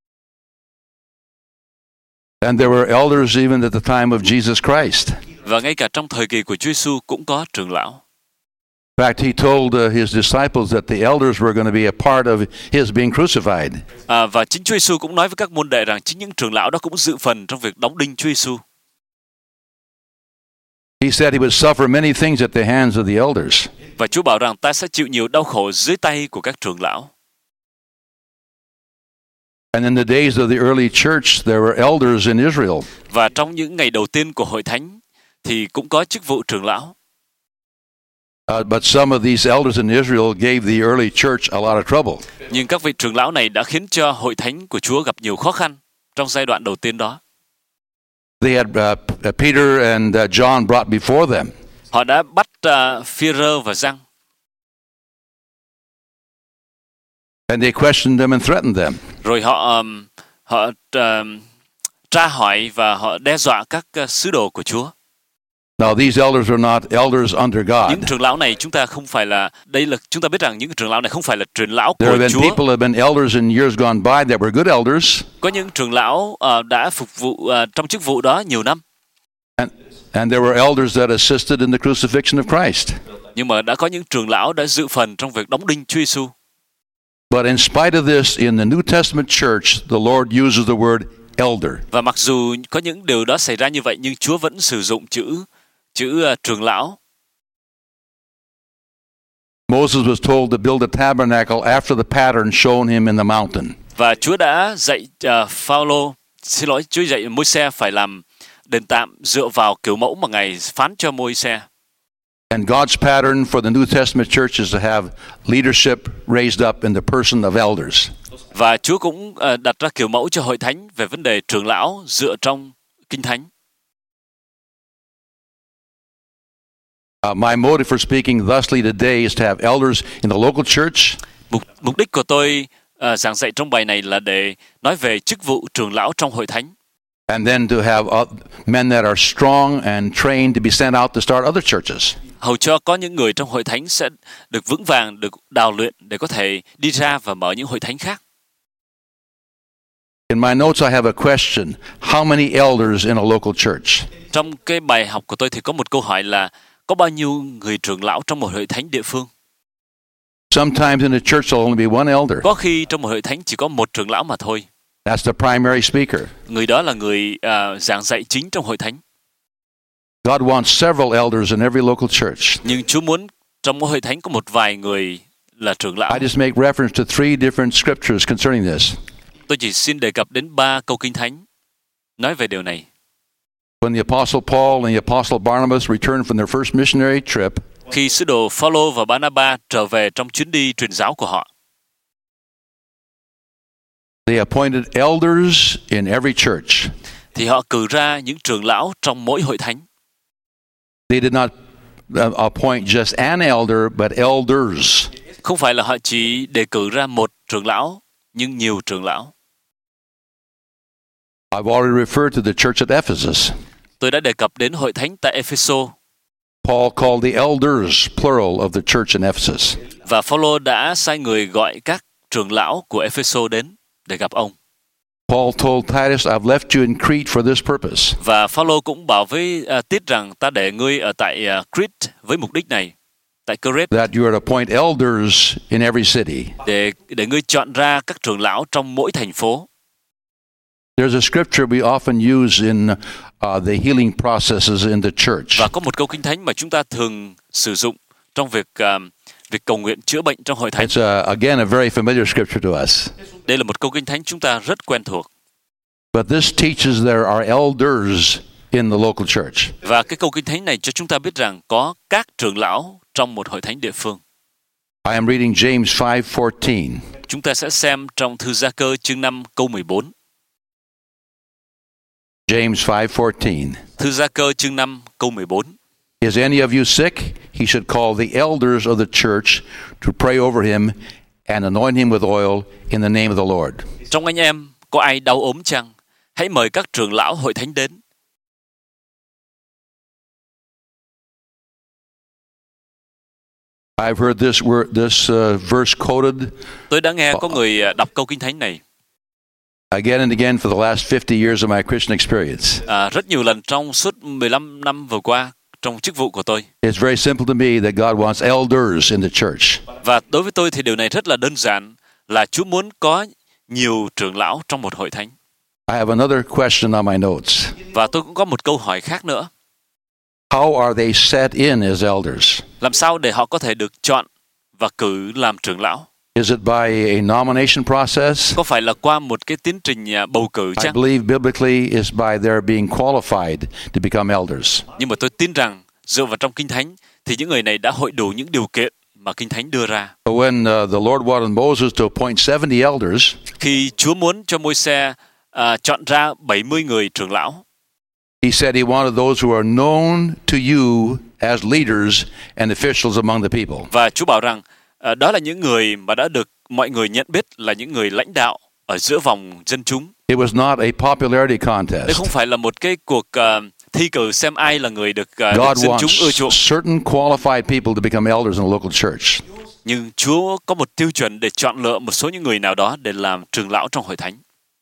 And there were elders even at the time of Jesus Christ. Và ngay cả trong thời kỳ của Chúa Giêsu cũng có trưởng lão. In fact, he told his disciples that the elders were going to be a part of his being crucified. Và chính Chúa Giêsu cũng nói với các môn đệ rằng chính những trưởng lão đó cũng dự phần trong việc đóng đinh Chúa Giêsu. He said he would suffer many things at the hands of the elders. Và Chúa bảo rằng ta sẽ chịu nhiều đau khổ dưới tay của các trưởng lão. And in the days of the early church, there were elders in Israel. Và trong những ngày đầu tiên của hội thánh thì cũng có chức vụ trưởng lão. But some of these elders in Israel gave the early church a lot of trouble. Nhưng các vị trưởng lão này đã khiến cho hội thánh của Chúa gặp nhiều khó khăn trong giai đoạn đầu tiên đó. They had Peter and John brought before them. Họ đã bắt Phi-rơ và Giăng. And they questioned them and threatened them. Rồi họ tra hỏi và họ đe dọa các sứ đồ của Chúa. Now these elders are not elders under God. Những trưởng lão này chúng ta biết rằng những trưởng lão này không phải là trưởng lão There của have been Chúa. people who have been elders in years gone by that were good elders. Có những trưởng lão đã phục vụ trong chức vụ đó nhiều năm. And there were elders that assisted in the crucifixion of Christ. Nhưng mà đã có những trưởng lão đã dự phần trong việc đóng đinh Chúa Giêsu. But in spite of this, in the New Testament church, the Lord uses the word elder. Và mặc dù có những điều đó xảy ra như vậy, nhưng Chúa vẫn sử dụng chữ trưởng lão. Moses was told to build a tabernacle after the pattern shown him in the mountain. Và Chúa đã dạy Chúa dạy Môi-se phải làm đền tạm dựa vào kiểu mẫu mà Ngài phán cho Môi-se. And God's pattern for the New Testament church is to have leadership raised up in the person of elders. Và Chúa cũng đặt ra kiểu mẫu cho hội thánh về vấn đề trưởng lão dựa trong Kinh Thánh. My motive for speaking thusly today is to have elders in the local church. Mục đích của tôi giảng dạy trong bài này là để nói về chức vụ trưởng lão trong hội thánh. And then to have men that are strong and trained to be sent out to start other churches. Hầu cho có những người trong hội thánh sẽ được vững vàng, được đào luyện để có thể đi ra và mở những hội thánh khác. In my notes I have a question. How many elders in a local church? Trong cái bài học của tôi thì có một câu hỏi là có bao nhiêu người trưởng lão trong một hội thánh địa phương? Sometimes in a church there'll only be one elder. Có khi trong một hội thánh chỉ có một trưởng lão mà thôi. That's the primary speaker. Người đó là người giảng dạy chính trong hội thánh. God wants several elders in every local church. Nhưng Chúa muốn trong mỗi hội thánh có một vài người là trưởng lão. I just make reference to 3 different scriptures concerning this. Tôi chỉ xin đề cập đến 3 câu Kinh Thánh nói về điều này. When the Apostle Paul and the Apostle Barnabas returned from their first missionary trip, khi sứ đồ Phaolô và Barnabas trở về trong chuyến đi truyền giáo của họ, they appointed elders in every church. thì họ cử ra những trưởng lão trong mỗi hội thánh. They did not appoint just an elder, but elders. Không phải là họ chỉ đề cử ra một trưởng lão, nhưng nhiều trưởng lão. I've already referred to the church at Ephesus. Tôi đã đề cập đến hội thánh tại Epheso. Paul called the elders, plural, of the church in Ephesus. Và Phaolô đã sai người gọi các trưởng lão của Epheso đến để gặp ông. Paul told Titus, I've left you in Crete for this purpose. Và Phaolô cũng bảo với Tít rằng ta để ngươi ở tại Crete với mục đích này, tại Crete, That you are to appoint elders in every city. để ngươi chọn ra các trưởng lão trong mỗi thành phố. There's a scripture we often use in the healing processes in the church. Và có một câu Kinh Thánh mà chúng ta thường sử dụng trong việc cầu nguyện chữa bệnh trong hội thánh. It's again a very familiar scripture to us. Đây là một câu Kinh Thánh chúng ta rất quen thuộc. But this teaches there are elders in the local church. Và cái câu Kinh Thánh này cho chúng ta biết rằng có các trưởng lão trong một hội thánh địa phương. I am reading James 5:14. Chúng ta sẽ xem trong thư Gia-cơ chương 5 câu 14. James 5:14. Thư Gia-cơ chương 5 câu 14. Is any of you sick? He should call the elders of the church to pray over him and anoint him with oil in the name of the Lord. Trong anh em có ai đau ốm chăng? Hãy mời các trưởng lão hội thánh đến. I've heard this verse quoted Tôi đã nghe có người đọc câu Kinh Thánh này again and again for the last 50 years of my Christian experience. rất nhiều lần trong suốt 15 năm vừa qua trong chức vụ của tôi. It's very simple to me that God wants elders in the church. Và đối với tôi thì điều này rất là đơn giản, là Chúa muốn có nhiều trưởng lão trong một hội thánh. I have another question on my notes. Và tôi cũng có một câu hỏi khác nữa. How are they set in as elders? Làm sao để họ có thể được chọn và cử làm trưởng lão? Is it by a nomination process? Có phải là qua một cái tiến trình bầu cử I chăng? believe biblically is by their being qualified to become elders. Nhưng mà tôi tin rằng dựa vào trong Kinh Thánh thì những người này đã hội đủ những điều kiện mà Kinh Thánh đưa ra. But when the Lord wanted Moses to appoint 70 elders, Khi Chúa muốn cho Môi-se chọn ra 70 người trưởng lão, he said he wanted those who are known to you as leaders and officials among the people. và Chúa bảo rằng đó là những người mà đã được mọi người nhận biết là những người lãnh đạo ở giữa vòng dân chúng. It was not a popularity Đây contest. không phải là một cái cuộc thi cử xem ai là người được God dân chúng ưa wants chuộng. certain qualified people to become elders in a local church. Nhưng Chúa có một tiêu chuẩn để chọn lựa một số những người nào đó để làm trưởng lão trong hội thánh.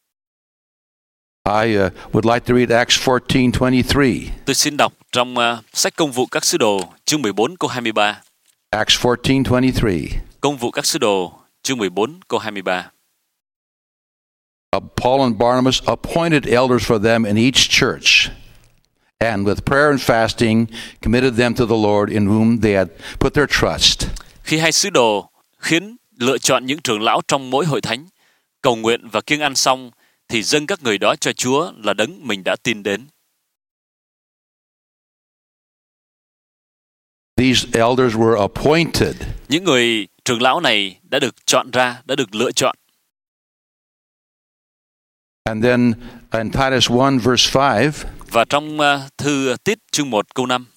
I would like to read Acts 14:23. Tôi xin đọc trong sách Công vụ các sứ đồ chương 14 câu 23. Acts 14:23. Công vụ các sứ đồ chương 14 câu 23. Paul and Barnabas appointed elders for them in each church, and with prayer and fasting committed them to the Lord in whom they had put their trust. Khi hai sứ đồ lựa chọn những trưởng lão trong mỗi hội thánh, cầu nguyện và kiêng ăn xong thì dâng các người đó cho Chúa là đấng mình đã tin đến. These elders were appointed. Những người trưởng lão này đã được chọn ra, đã được lựa chọn. And then in Titus 1 verse 5, Và trong thư Tít chương 1 câu 5,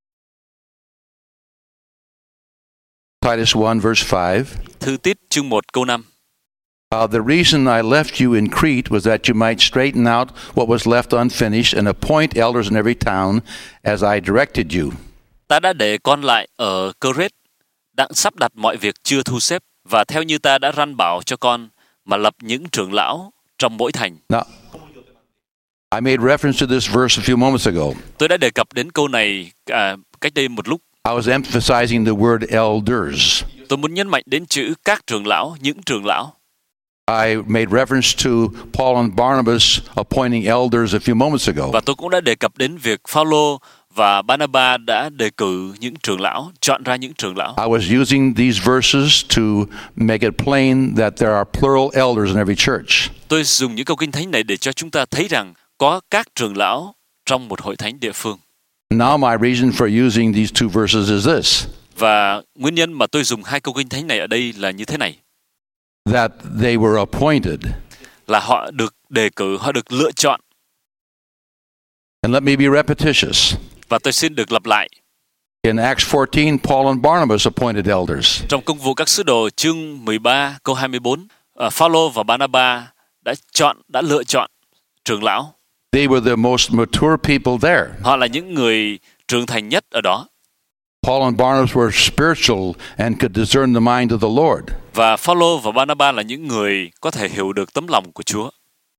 Titus 1 verse 5, thư Tít chương 1 câu 5. the reason I left you in Crete was that you might straighten out what was left unfinished and appoint elders in every town as I directed you. Ta đã để con lại ở Cơ-rết, đang sắp đặt mọi việc chưa thu xếp, và theo như ta đã răn bảo cho con mà lập những trưởng lão trong mỗi thành. Now, I made reference to this verse a few moments ago. Tôi đã đề cập đến câu này cách đây một lúc. I was emphasizing the word elders. Tôi muốn nhấn mạnh đến chữ các trưởng lão, những trưởng lão. I made reference to Paul and Barnabas appointing elders a few moments ago. Và tôi cũng đã đề cập đến việc Phao-lô và Ba-na-ba đã đề cử những trưởng lão, chọn ra những trưởng lão. I was using these verses to make it plain that there are plural elders in every church. Tôi dùng những câu kinh thánh này để cho chúng ta thấy rằng có các trưởng lão trong một hội thánh địa phương. Now my reason for using these two verses is this. Và nguyên nhân mà tôi dùng hai câu kinh thánh này ở đây là như thế này. That they were appointed. Là họ được đề cử, họ được lựa chọn. And let me be repetitious. Và tôi xin được lặp lại. In Acts 14, Paul and Barnabas appointed elders. Trong Công vụ các sứ đồ chương 13 câu 24, Phao-lô và Ba-na-ba đã lựa chọn trưởng lão. They were the most mature people there. Họ là những người trưởng thành nhất ở đó. Paul and Barnabas were spiritual and could discern the mind of the Lord. Và Phao-lô và Ba-na-ba là những người có thể hiểu được tấm lòng của Chúa.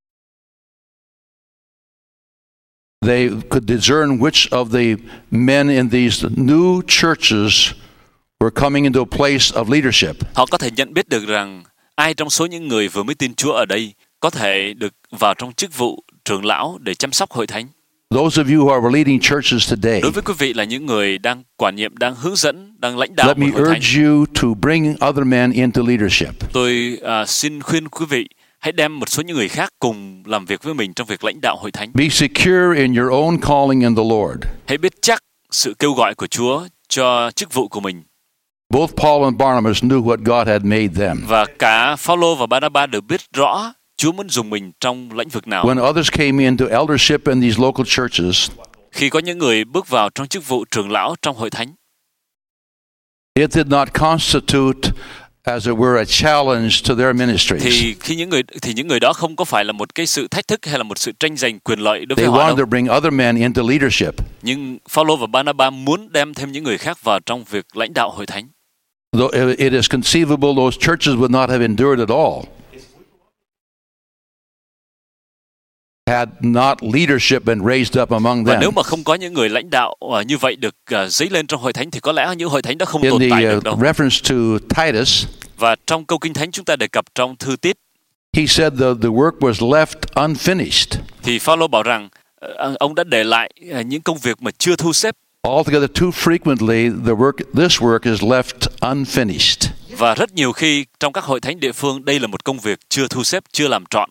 They could discern which of the men in these new churches were coming into a place of leadership. Họ có thể nhận biết được rằng ai trong số những người vừa mới tin Chúa ở đây có thể được vào trong chức vụ trưởng lão để chăm sóc hội thánh. Those of you who are leading churches today, Đối với quý vị là những người đang quản nhiệm, đang hướng dẫn, đang lãnh đạo let một me hội thánh, urge you to bring other men into leadership. tôi xin khuyên quý vị hãy đem một số những người khác cùng làm việc với mình trong việc lãnh đạo hội thánh. Be secure in your own calling in the Lord. Hãy biết chắc sự kêu gọi của Chúa cho chức vụ của mình. Both Paul and Barnabas knew what God had made them. Và cả Phao-lô và Ba-na-ba đều biết rõ Chúa muốn dùng mình trong lĩnh vực nào. When others came into eldership in these local churches, Khi có những người bước vào trong chức vụ trưởng lão trong hội thánh, it did not constitute, as it were, a challenge to their ministries. thì những người đó không có phải là một cái sự thách thức hay là một sự tranh giành quyền lợi đối với They họ wanted đâu. to bring other men into leadership. Nhưng Phao-lô và Ba-na-ba muốn đem thêm những người khác vào trong việc lãnh đạo hội thánh. Though it is conceivable those churches would not have endured at all. had not leadership been raised up among Và them. nếu mà không có những người lãnh đạo như vậy được dấy lên trong hội thánh thì có lẽ những hội thánh đó không In tồn tại the được đâu. reference to Titus, Và trong câu Kinh Thánh chúng ta đề cập trong thư Tít he said the work was left unfinished. thì Phaolô bảo rằng ông đã để lại những công việc mà chưa thu xếp. Altogether, too frequently, this work is left unfinished. Và rất nhiều khi trong các hội thánh địa phương đây là một công việc chưa thu xếp, chưa làm trọn.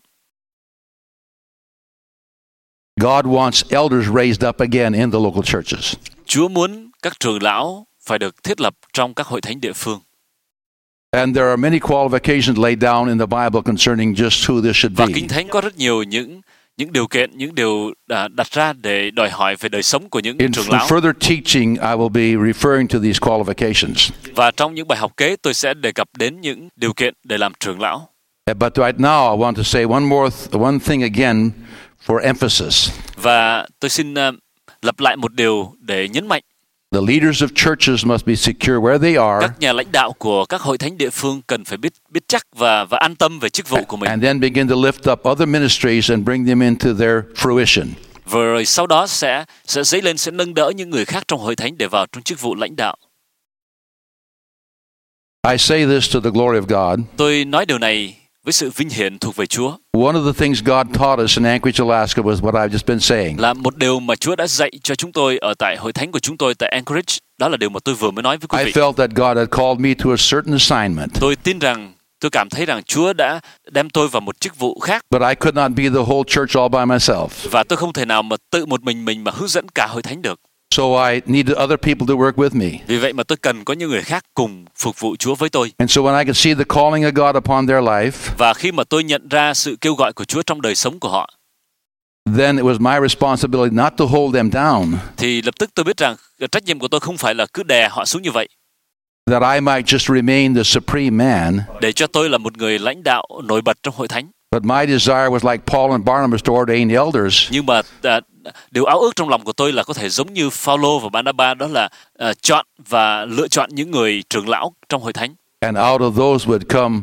God wants elders raised up again in the local churches. Chúa muốn các trưởng lão phải được thiết lập trong các hội thánh địa phương. And there are many qualifications laid down in the Bible concerning just who this should Và be. Kinh Thánh có rất nhiều những điều kiện, những điều đặt ra để đòi hỏi về đời sống của những In trưởng lão. further teaching, I will be referring to these qualifications. Và trong những bài học kế tôi sẽ đề cập đến những điều kiện để làm trưởng lão. But right now, I want to say one thing again for emphasis. Và tôi xin lặp lại một điều để nhấn mạnh. The leaders of churches must be secure where they are, Các nhà lãnh đạo của các hội thánh địa phương cần phải biết chắc và an tâm về chức vụ của mình. and then begin to lift up other ministries and bring them into their fruition. Và rồi sau đó sẽ dấy lên, sẽ nâng đỡ những người khác trong hội thánh để vào trong chức vụ lãnh đạo. I say this to the glory of God. Tôi nói điều này với sự vinh hiển thuộc về Chúa. One of the things God taught us in Anchorage, Alaska was what I've just been saying. Là một điều mà Chúa đã dạy cho chúng tôi ở tại hội thánh của chúng tôi tại Anchorage. Đó là điều mà tôi vừa mới nói với quý I vị. felt that God had called me to a certain assignment, Tôi tin rằng, tôi cảm thấy rằng Chúa đã đem tôi vào một chức vụ khác. but I could not be the whole church all by myself. Và tôi không thể nào mà tự một mình mà hướng dẫn cả hội thánh được. So I needed other people to work with me. Vì vậy mà tôi cần có những người khác cùng phục vụ Chúa với tôi. And so when I could see the calling of God upon their life, Và khi mà tôi nhận ra sự kêu gọi của Chúa trong đời sống của họ, then it was my responsibility not to hold them down, thì lập tức tôi biết rằng trách nhiệm của tôi không phải là cứ đè họ xuống như vậy, that I might just remain the supreme man, để cho tôi là một người lãnh đạo nổi bật trong hội thánh. but my desire was like Paul and Barnabas to ordain elders. Nhưng mà điều ao ước trong lòng của tôi là có thể giống như Phaolô và Barnabas, đó là chọn và lựa chọn những người trưởng lão trong hội thánh. And out of those would come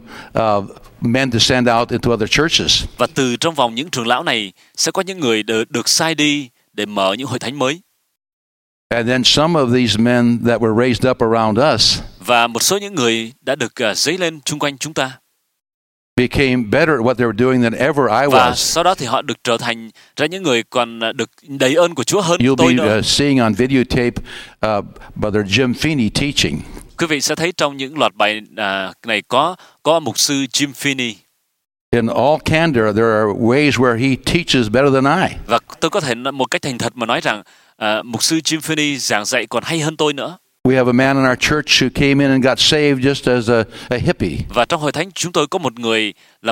men to send out into other churches. Và từ trong vòng những trưởng lão này sẽ có những người được sai đi để mở những hội thánh mới. And then some of these men that were raised up around us Và một số những người đã được dấy lên chung quanh chúng ta. became better at what they were doing than ever I Và was. sau đó thì họ được trở thành ra những người còn được đầy ơn của Chúa hơn You'll tôi be nữa. seeing on videotape Brother Jim Feeney teaching. Quý vị sẽ thấy trong những loạt bài này có mục sư Jim Feeney. In all candor, there are ways where he teaches better than I. Và tôi có thể một cách thành thật mà nói rằng mục sư Jim Feeney giảng dạy còn hay hơn tôi nữa. We have a man in our church who came in and got saved just as a hippie. Và trong hội thánh chúng tôi có một người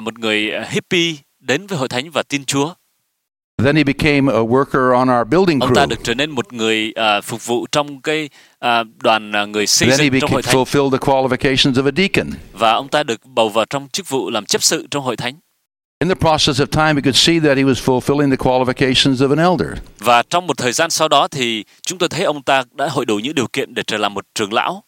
hippie đến với hội thánh và tin Chúa. Then he became a worker on our building Ông ta crew. được trở nên một người phục vụ trong cái đoàn người xây Then he dựng trong hội thánh. fulfilled the qualifications of a deacon. Và ông ta được bầu vào trong chức vụ làm chấp sự trong hội thánh. In the process of time, we could see that he was fulfilling the qualifications of an elder. Và trong một thời gian sau đó thì chúng tôi thấy ông ta đã hội đủ những điều kiện để trở làm một trưởng lão.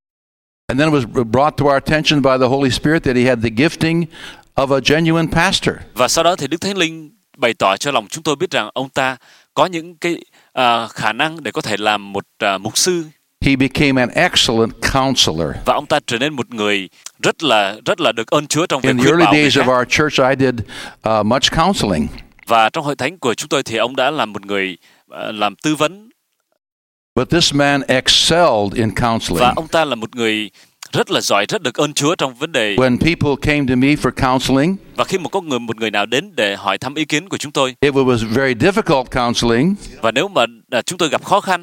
And then it was brought to our attention by the Holy Spirit that he had the gifting of a genuine pastor. Và sau đó thì Đức Thánh Linh bày tỏ cho lòng chúng tôi biết rằng ông ta có những cái khả năng để có thể làm một mục sư. He became an excellent counselor. Và ông ta trở nên một người rất là được ơn Chúa trong việc In the khuyên early bảo người days of khác. our church, I did much counseling. Và trong hội thánh của chúng tôi thì ông đã làm một người làm tư vấn. But this man excelled in counseling. Và ông ta là một người rất là giỏi, rất được ơn Chúa trong vấn đề. When people came to me for counseling, Và khi một người nào đến để hỏi thăm ý kiến của chúng tôi, it was very difficult counseling. và nếu mà chúng tôi gặp khó khăn,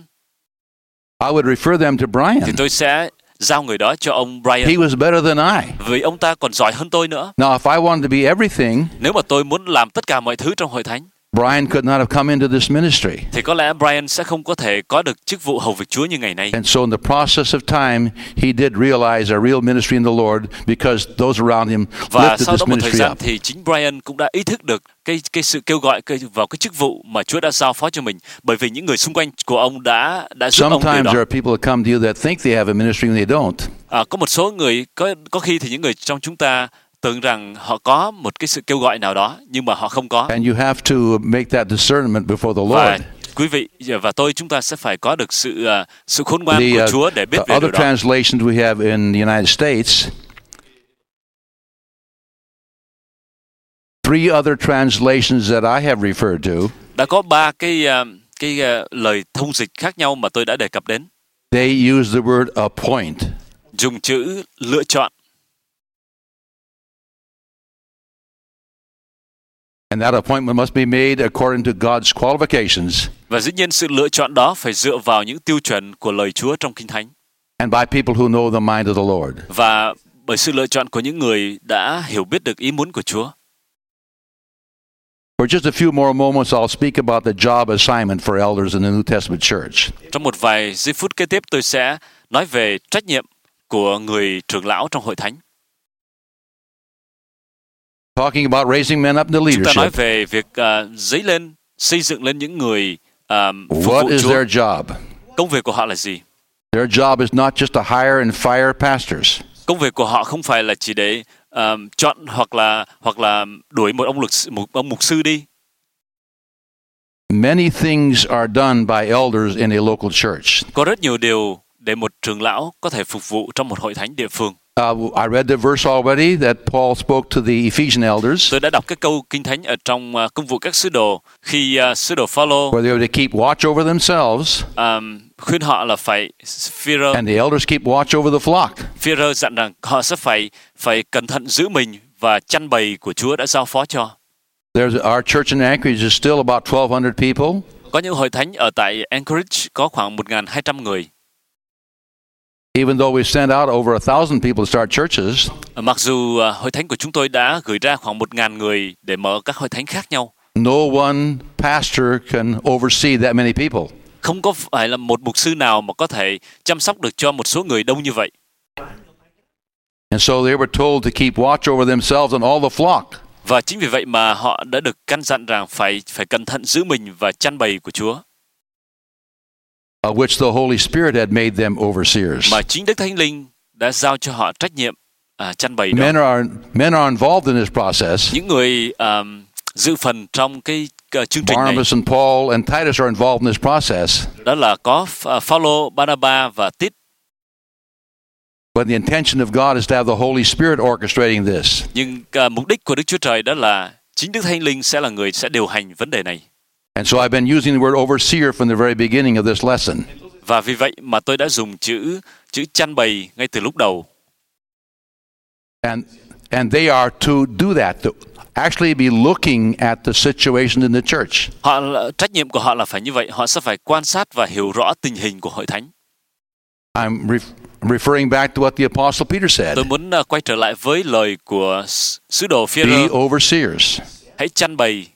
I would refer them to Brian. thì tôi sẽ giao người đó cho ông Brian. He was better than I. Vì ông ta còn giỏi hơn tôi nữa. Now, if I wanted to be everything, Nếu mà tôi muốn làm tất cả mọi thứ trong hội thánh, Brian could not have come into this ministry. thì có lẽ Brian sẽ không có thể có được chức vụ hầu việc Chúa như ngày nay. And so in the process of time, he did realize a real ministry in the Lord because those around him Và lifted sau this đó một thời ministry gian up. thì chính Brian cũng đã ý thức được cái sự kêu gọi vào cái chức vụ mà Chúa đã giao phó cho mình, bởi vì những người xung quanh của ông đã giúp ông điều Sometimes đó. there are people that come to you that think they have a ministry when they don't. Có một số người có khi thì những người trong chúng ta tưởng rằng họ có một cái sự kêu gọi nào đó, nhưng mà họ không có. And you have to make that discernment before the Và Lord. quý vị và tôi, chúng ta sẽ phải có được sự khôn ngoan The của Chúa để biết về other điều đó. translations we have in the United States, 3 other translations that I have referred to, Đã có 3 cái lời thông dịch khác nhau mà tôi đã đề cập đến, they use the word appoint. dùng chữ lựa chọn. And that appointment must be made according to God's qualifications Và dĩ nhiên sự lựa chọn đó phải dựa vào những tiêu chuẩn của lời Chúa trong Kinh Thánh, and by people who know the mind of the Lord. và bởi sự lựa chọn của những người đã hiểu biết được ý muốn của Chúa. For just a few more moments, I'll speak about the job assignment for elders in the New Testament church. Trong một vài giây phút kế tiếp, tôi sẽ nói về trách nhiệm của người trưởng lão trong hội thánh. Talking about raising men up into Chúng ta nói leadership. về việc dấy lên, xây dựng lên những người phục What vụ is Chúa. their job? Công việc của họ là gì? Their job is not just to hire and fire pastors. Công việc của họ không phải là chỉ để chọn hoặc là đuổi một ông mục sư đi. Many things are done by elders in a local church. Có rất nhiều điều để một trưởng lão có thể phục vụ trong một hội thánh địa phương. I read the verse already that Paul spoke to the Ephesian elders, Tôi đã đọc cái câu kinh thánh ở trong công vụ các sứ đồ, khi sứ đồ Phaolô where they were to keep watch over themselves, khuyên họ là phải and the elders keep watch over the flock. Phi-rơ dặn rằng họ sẽ phải cẩn thận giữ mình và chăn bầy của Chúa đã giao phó cho. Our church in Anchorage is still about 1,200 people. Có những hội thánh ở tại Anchorage có khoảng 1.200 người. Even though we've sent out over 1,000 people to start churches, Mặc dù hội thánh của chúng tôi đã gửi ra khoảng 1.000 người để mở các hội thánh khác nhau, no one pastor can oversee that many people. không có phải là một mục sư nào mà có thể chăm sóc được cho một số người đông như vậy. And so they were told to keep watch over themselves and all the flock. Và chính vì vậy mà họ đã được căn dặn rằng phải cẩn thận giữ mình và chăn bầy của Chúa, Which the Holy Spirit had made them overseers. mà chính Đức Thánh Linh đã giao cho họ trách nhiệm chăn bầy đó. Men are involved in this process. Những người dự phần trong cái chương trình này, Barnabas and Paul and Titus are involved in this process. đó là có Phaolô, Barnabas và Tít. But the intention of God is to have the Holy Spirit orchestrating this. Nhưng mục đích của Đức Chúa Trời đó là chính Đức Thánh Linh sẽ là người sẽ điều hành vấn đề này. And so I've been using the word overseer from the very beginning of this lesson. Và vì vậy mà tôi đã dùng chữ chăn bầy ngay từ lúc đầu. And they are to do that, to actually be looking at the situation in the church. Trách nhiệm của họ là phải như vậy, họ sẽ phải quan sát và hiểu rõ tình hình của hội thánh. I'm referring back to what the Apostle Peter said. Tôi muốn quay trở lại với lời của sứ đồ Phi-rơ. Be overseers. Hãy chăn bầy.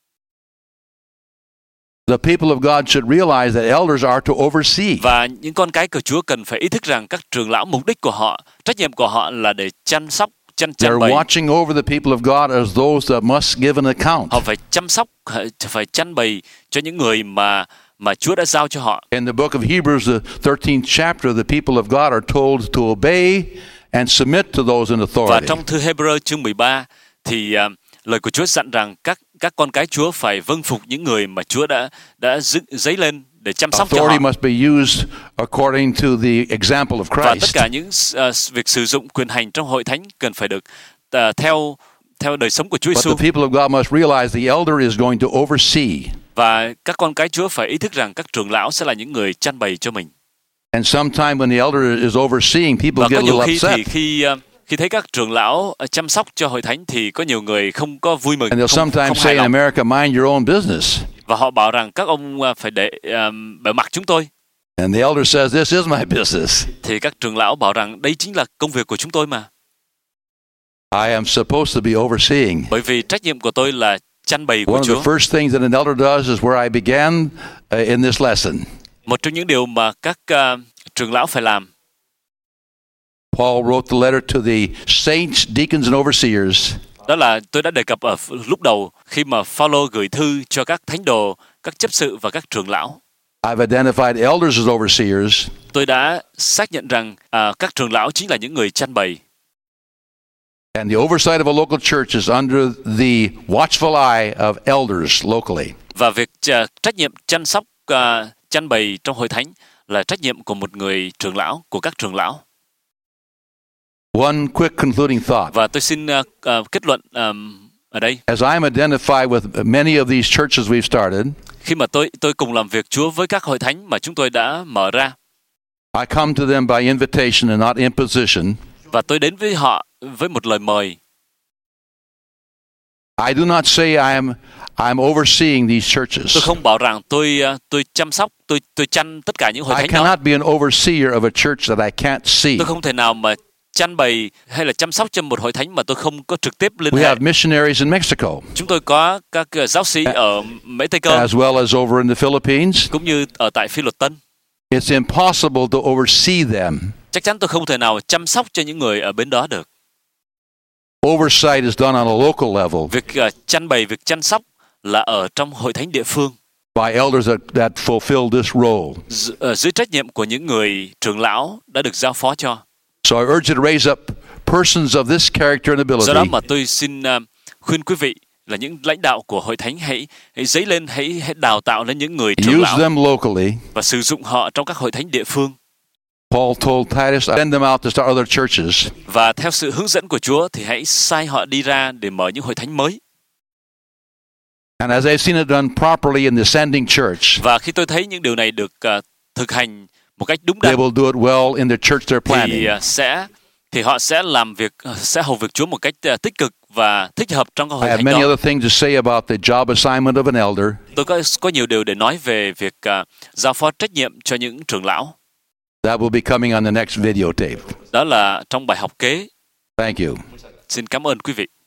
The people of God should realize that elders are to oversee. Và những con cái của Chúa cần phải ý thức rằng các trưởng lão, mục đích của họ, trách nhiệm của họ là để chăm sóc, chăn They're bầy. watching over the people of God as those that must give an account. Họ phải chăm sóc, phải chăn bầy cho những người mà Chúa đã giao cho họ. In the book of Hebrews, the 13th chapter, the people of God are told to obey and submit to those in Và authority. trong thư Hebrew chương 13 thì lời của Chúa dặn rằng các con cái Chúa phải vâng phục những người mà Chúa đã dấy lên để chăm sóc cho họ. Authority must be used according to the example of Và tất Christ. cả những việc sử dụng quyền hành trong hội thánh cần phải được theo đời sống của Chúa But Giêsu. the people of God must realize the elder is going to oversee. Và các con cái Chúa phải ý thức rằng các trưởng lão sẽ là những người chăn bầy cho mình. And sometime when the elder is overseeing, people Và get có a nhiều little khi upset. thì khi thấy các trưởng lão chăm sóc cho hội thánh thì có nhiều người không có vui mừng, And they'll không sometimes say hài in lòng. America, mind your own business. Và họ bảo rằng các ông phải để mặc chúng tôi. And the elder says, this is my business. Thì các trưởng lão bảo rằng đây chính là công việc của chúng tôi mà. I am supposed to be overseeing. Bởi vì trách nhiệm của tôi là chăn bầy của One of Chúa. the first things that an elder does is where I began in this lesson. Một trong những điều mà các trưởng lão phải làm, Paul wrote the letter to the saints, deacons, and overseers. đó là tôi đã đề cập ở lúc đầu khi mà Phaolô gửi thư cho các thánh đồ, các chấp sự và các trưởng lão. I've identified elders as overseers. Tôi đã xác nhận rằng các trưởng lão chính là những người chăn bầy. And the oversight of a local church is under the watchful eye of elders locally. Và việc trách nhiệm chăm sóc chăn bầy trong hội thánh là trách nhiệm của một người trưởng lão, của các trưởng lão. One quick concluding thought. Và tôi xin kết luận ở đây. As I'm identified with many of these churches we've started, Khi mà tôi cùng làm việc Chúa với các hội thánh mà chúng tôi đã mở ra, I come to them by invitation and not imposition. và tôi đến với họ với một lời mời. I do not say I'm overseeing these churches. Tôi không bảo rằng tôi chăm sóc, tôi chăn tất cả những hội I thánh đó. cannot be an overseer of a church that I can't see. Tôi không thể nào mà chăn bầy hay là chăm sóc cho một hội thánh mà tôi không có trực tiếp liên We hệ. have missionaries in Mexico, Chúng tôi có các giáo sĩ ở Mỹ Tây Cơ, as well as over in the Philippines. cũng như ở tại Phi Luật Tân. It's impossible to oversee them. Chắc chắn tôi không thể nào chăm sóc cho những người ở bên đó được. Oversight is done on a local level Việc chăn bầy, việc chăm sóc là ở trong hội thánh địa phương, by elders that fulfill this role. dưới trách nhiệm của những người trưởng lão đã được giao phó cho. So I urge you to raise up persons of this character and Do đó ability mà tôi xin khuyên quý vị là những lãnh đạo của hội thánh hãy dấy lên, hãy đào tạo lên những người trưởng use lão them locally. và sử dụng họ trong các hội thánh địa phương. Paul told Titus, send them out to start other churches. Và theo sự hướng dẫn của Chúa thì hãy sai họ đi ra để mở những hội thánh mới. And as I've seen it done properly in the sending church, Và khi tôi thấy những điều này được thực hành một cách đúng they đắn will do it well in the church they're planting. thì họ sẽ làm việc, sẽ hầu việc Chúa một cách tích cực và thích hợp trong các I hội have thánh many đó. other things to say about the job assignment of an elder, Tôi có nhiều điều để nói về việc giao phó trách nhiệm cho những trưởng lão. that will be coming on the next videotape. Đó là trong bài học kế. Thank you. Xin cảm ơn quý vị.